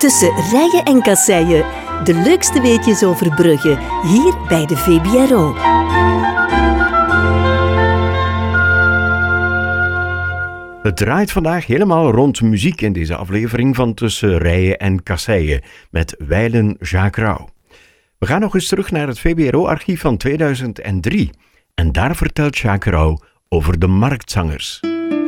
tussen Rijen en Kasseien. De leukste weetjes over Brugge, hier bij de VBRO. Het draait vandaag helemaal rond muziek in deze aflevering van Tussen Rijen en Kasseien met wijlen Jacques Rauw. We gaan nog eens terug naar het VBRO-archief van 2003 en daar vertelt Jacques Rauw over de marktzangers.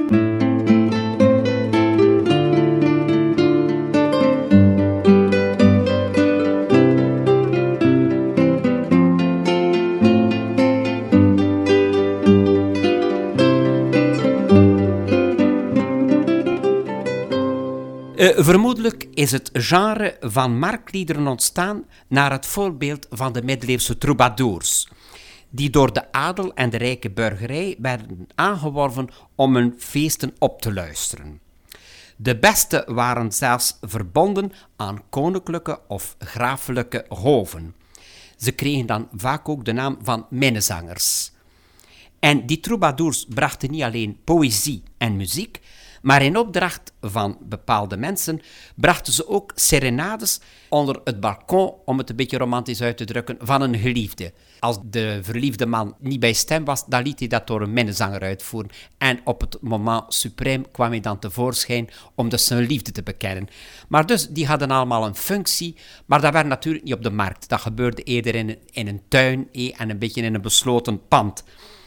Vermoedelijk is het genre van marktliederen ontstaan naar het voorbeeld van de middeleeuwse troubadours, die door de adel en de rijke burgerij werden aangeworven om hun feesten op te luisteren. De beste waren zelfs verbonden aan koninklijke of grafelijke hoven. Ze kregen dan vaak ook de naam van minnezangers. En die troubadours brachten niet alleen poëzie en muziek, maar in opdracht van bepaalde mensen brachten ze ook serenades onder het balkon, om het een beetje romantisch uit te drukken, van een geliefde. Als de verliefde man niet bij stem was, dan liet hij dat door een minnezanger uitvoeren. En op het moment suprême kwam hij dan tevoorschijn om dus zijn liefde te bekennen. Maar dus, die hadden allemaal een functie, maar dat werd natuurlijk niet op de markt. Dat gebeurde eerder in een tuin en een beetje in een besloten pand.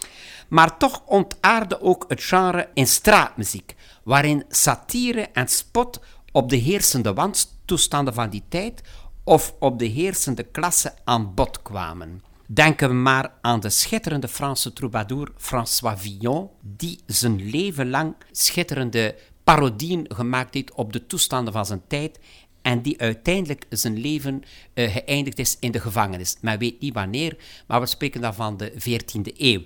Maar toch ontaarde ook het genre in straatmuziek, waarin satire en spot op de heersende wantoestanden van die tijd of op de heersende klasse aan bod kwamen. Denken we maar aan de schitterende Franse troubadour François Villon, die zijn leven lang schitterende parodieën gemaakt heeft op de toestanden van zijn tijd en die uiteindelijk zijn leven geëindigd is in de gevangenis. Men weet niet wanneer, maar we spreken dan van de 14e eeuw.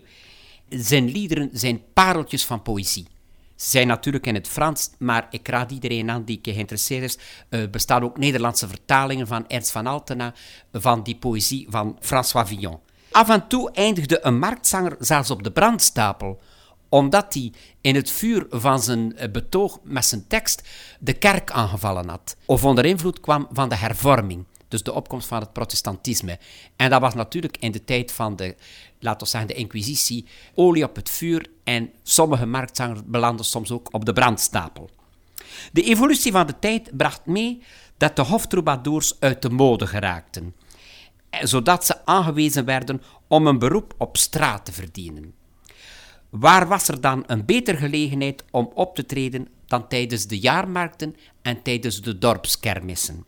Zijn liederen zijn pareltjes van poëzie. Ze zijn natuurlijk in het Frans, maar ik raad iedereen aan die geïnteresseerd is. Er bestaan ook Nederlandse vertalingen van Ernst van Altena van die poëzie van François Villon. Af en toe eindigde een marktzanger zelfs op de brandstapel, omdat hij in het vuur van zijn betoog met zijn tekst de kerk aangevallen had, of onder invloed kwam van de hervorming. Dus de opkomst van het protestantisme. En dat was natuurlijk in de tijd van de, laten we zeggen, de Inquisitie, olie op het vuur en sommige marktzangers belanden soms ook op de brandstapel. De evolutie van de tijd bracht mee dat de hoftroubadours uit de mode geraakten, zodat ze aangewezen werden om een beroep op straat te verdienen. Waar was er dan een betere gelegenheid om op te treden dan tijdens de jaarmarkten en tijdens de dorpskermissen?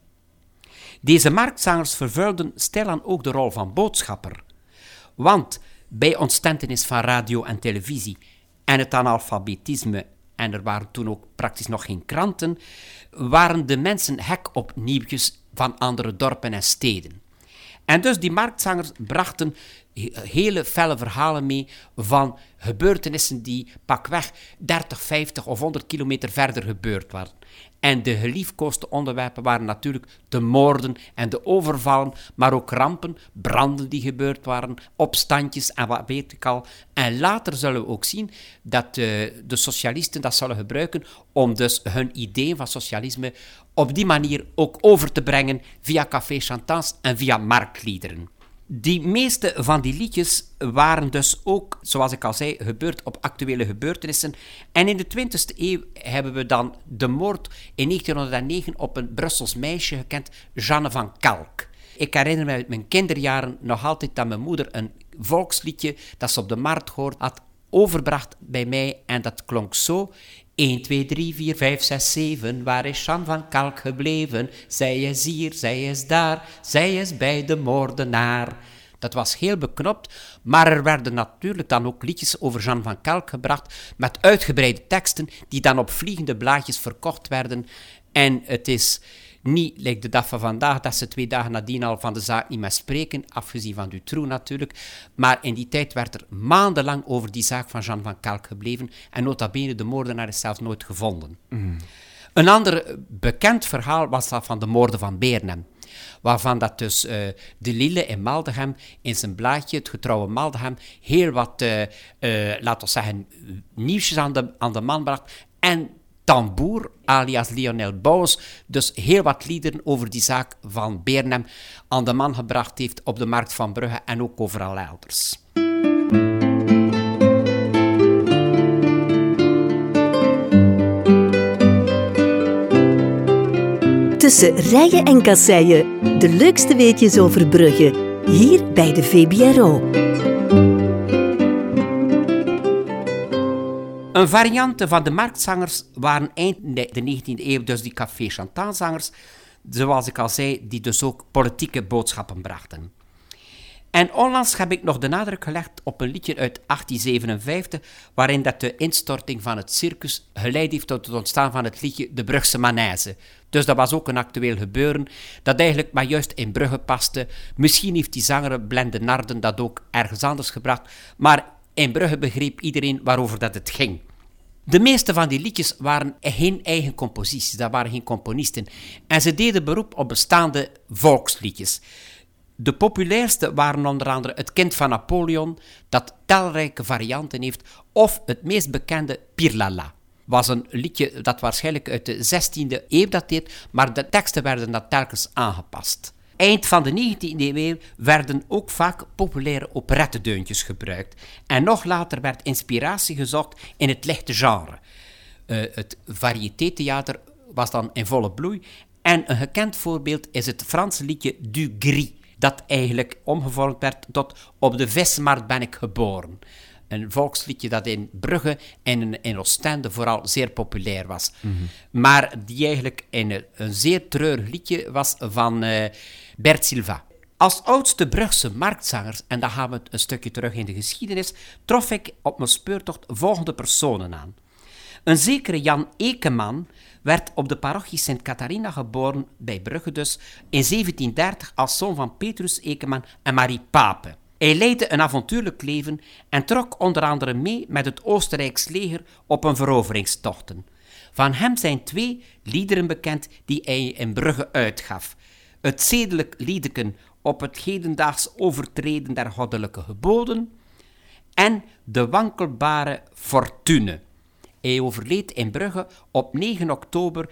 Deze marktzangers vervulden stilaan ook de rol van boodschapper. Want bij ontstentenis van radio en televisie en het analfabetisme, en er waren toen ook praktisch nog geen kranten, waren de mensen hek op nieuwtjes van andere dorpen en steden. En dus die marktzangers brachten hele felle verhalen mee van gebeurtenissen die pakweg 30, 50 of 100 kilometer verder gebeurd waren. En de geliefkoosde onderwerpen waren natuurlijk de moorden en de overvallen, maar ook rampen, branden die gebeurd waren, opstandjes en wat weet ik al. En later zullen we ook zien dat de socialisten dat zullen gebruiken om dus hun idee van socialisme op die manier ook over te brengen via café-chantants en via marktliederen. Die meeste van die liedjes waren dus ook, zoals ik al zei, gebeurd op actuele gebeurtenissen. En in de 20e eeuw hebben we dan de moord in 1909 op een Brussels meisje gekend, Jeanne van Kalk. Ik herinner me uit mijn kinderjaren nog altijd dat mijn moeder een volksliedje dat ze op de markt hoort had overbracht bij mij en dat klonk zo: 1, 2, 3, 4, 5, 6, 7, waar is Jeanne van Kalk gebleven? Zij is hier, zij is daar, zij is bij de moordenaar. Dat was heel beknopt, maar er werden natuurlijk dan ook liedjes over Jeanne van Kalk gebracht met uitgebreide teksten die dan op vliegende blaadjes verkocht werden. En het is niet, like de dag van vandaag, dat ze 2 dagen nadien al van de zaak niet meer spreken, afgezien van Dutroux natuurlijk. Maar in die tijd werd er maandenlang over die zaak van Jeanne van Kalk gebleven en nota bene, de moordenaar is zelfs nooit gevonden. Een ander bekend verhaal was dat van de moorden van Beernem, waarvan dat dus de Lille in Maldegem in zijn blaadje, het getrouwe Maldegem, heel wat, laten we zeggen, nieuwsjes aan de man bracht. En Tamboer, alias Lionel Bouwens, dus heel wat liederen over die zaak van Beernem aan de man gebracht heeft op de markt van Brugge en ook overal elders. Tussen rijen en kasseien, de leukste weetjes over Brugge, hier bij de VBRO. Een variante van de marktzangers waren eind de 19e eeuw dus die café-chantantzangers, zoals ik al zei, die dus ook politieke boodschappen brachten. En onlangs heb ik nog de nadruk gelegd op een liedje uit 1857, waarin dat de instorting van het circus geleid heeft tot het ontstaan van het liedje De Brugse Manège. Dus dat was ook een actueel gebeuren, dat eigenlijk maar juist in Brugge paste. Misschien heeft die zanger Blende Narden dat ook ergens anders gebracht, maar in Brugge begreep iedereen waarover dat het ging. De meeste van die liedjes waren geen eigen composities, dat waren geen componisten. En ze deden beroep op bestaande volksliedjes. De populairste waren onder andere Het Kind van Napoleon, dat talrijke varianten heeft, of het meest bekende Pirlala. Was een liedje dat waarschijnlijk uit de 16e eeuw dateert, maar de teksten werden dan telkens aangepast. Eind van de 19e eeuw werden ook vaak populaire operettedeuntjes gebruikt. En nog later werd inspiratie gezocht in het lichte genre. Het variététheater was dan in volle bloei. En een gekend voorbeeld is het Franse liedje Du Gris, dat eigenlijk omgevormd werd tot Op de vismarkt ben ik geboren. Een volksliedje dat in Brugge en in Oostende vooral zeer populair was. Mm-hmm. Maar die eigenlijk een zeer treurig liedje was van Bert Silva. Als oudste Brugse marktzangers, en dan gaan we een stukje terug in de geschiedenis, trof ik op mijn speurtocht volgende personen aan. Een zekere Jan Ekeman werd op de parochie Sint Catharina geboren, bij Brugge dus, in 1730 als zoon van Petrus Ekeman en Marie Pape. Hij leidde een avontuurlijk leven en trok onder andere mee met het Oostenrijks leger op een veroveringstochten. Van hem zijn 2 liederen bekend die hij in Brugge uitgaf. Het zedelijk liedeken op het hedendaags overtreden der goddelijke geboden en De wankelbare fortune. Hij overleed in Brugge op 9 oktober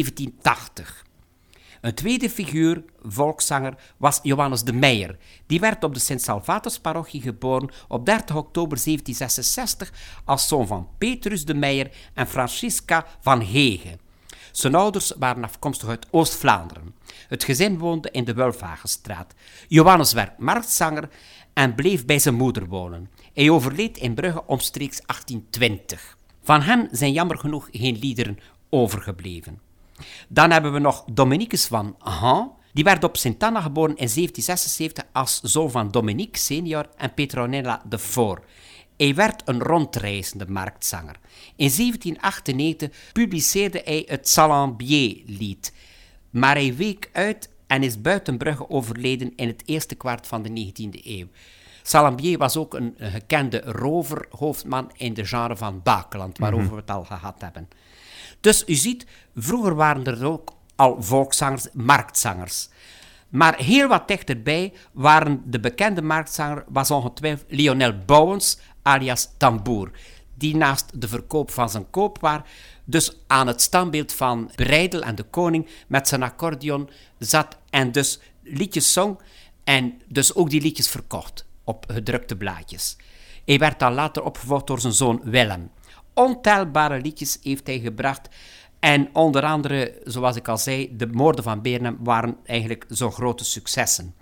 1780. Een tweede figuur, volkszanger, was Johannes de Meijer. Die werd op de Sint-Salvatus-parochie geboren op 30 oktober 1766 als zoon van Petrus de Meijer en Francisca van Hege. Zijn ouders waren afkomstig uit Oost-Vlaanderen. Het gezin woonde in de Wulfhagenstraat. Johannes werd marktzanger en bleef bij zijn moeder wonen. Hij overleed in Brugge omstreeks 1820. Van hem zijn jammer genoeg geen liederen overgebleven. Dan hebben we nog Dominicus van Haan. Die werd op Sint-Anna geboren in 1776 als zoon van Dominique senior en Petronella de Foor. Hij werd een rondreizende marktzanger. In 1798 publiceerde hij het Salambier-lied, maar hij week uit en is buiten Brugge overleden in het eerste kwart van de 19e eeuw. Salambier was ook een gekende roverhoofdman in de genre van Bakeland, waarover we het al gehad hebben. Dus u ziet, vroeger waren er ook al volkszangers, marktzangers. Maar heel wat dichterbij waren de bekende marktzanger, was ongetwijfeld Lionel Bouwens, alias Tamboer, die naast de verkoop van zijn koopwaar dus aan het standbeeld van Breidel en de koning met zijn accordeon zat en dus liedjes zong en dus ook die liedjes verkocht op gedrukte blaadjes. Hij werd dan later opgevolgd door zijn zoon Willem. Ontelbare liedjes heeft hij gebracht en onder andere, zoals ik al zei, de moorden van Beernem waren eigenlijk zo'n grote successen.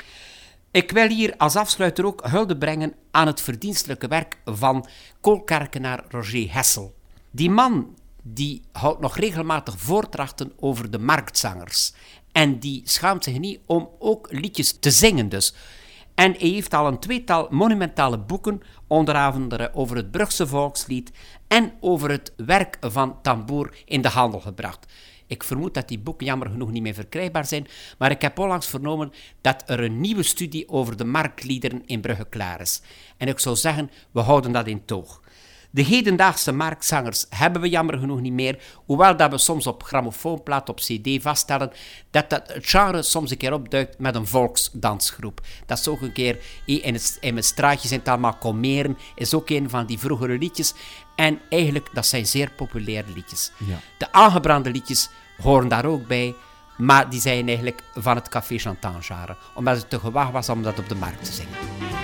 Ik wil hier als afsluiter ook hulde brengen aan het verdienstelijke werk van koolkerkenaar Roger Hessel. Die man die houdt nog regelmatig voordrachten over de marktzangers en die schaamt zich niet om ook liedjes te zingen dus. En hij heeft al een 2-tal monumentale boeken, onder andere over het Brugse volkslied en over het werk van Tamboer in de handel gebracht. Ik vermoed dat die boeken jammer genoeg niet meer verkrijgbaar zijn, maar ik heb onlangs vernomen dat er een nieuwe studie over de marktliederen in Brugge klaar is. En ik zou zeggen, we houden dat in toog. De hedendaagse marktzangers hebben we jammer genoeg niet meer, hoewel dat we soms op grammofoonplaat, op cd vaststellen, dat het genre soms een keer opduikt met een volksdansgroep. Dat is ook een keer, in mijn straatje zijn het allemaal Komeren, is ook een van die vroegere liedjes. En eigenlijk, dat zijn zeer populaire liedjes. Ja. De aangebrande liedjes horen daar ook bij, maar die zijn eigenlijk van het Café Chantant genre, omdat het te gewaagd was om dat op de markt te zingen.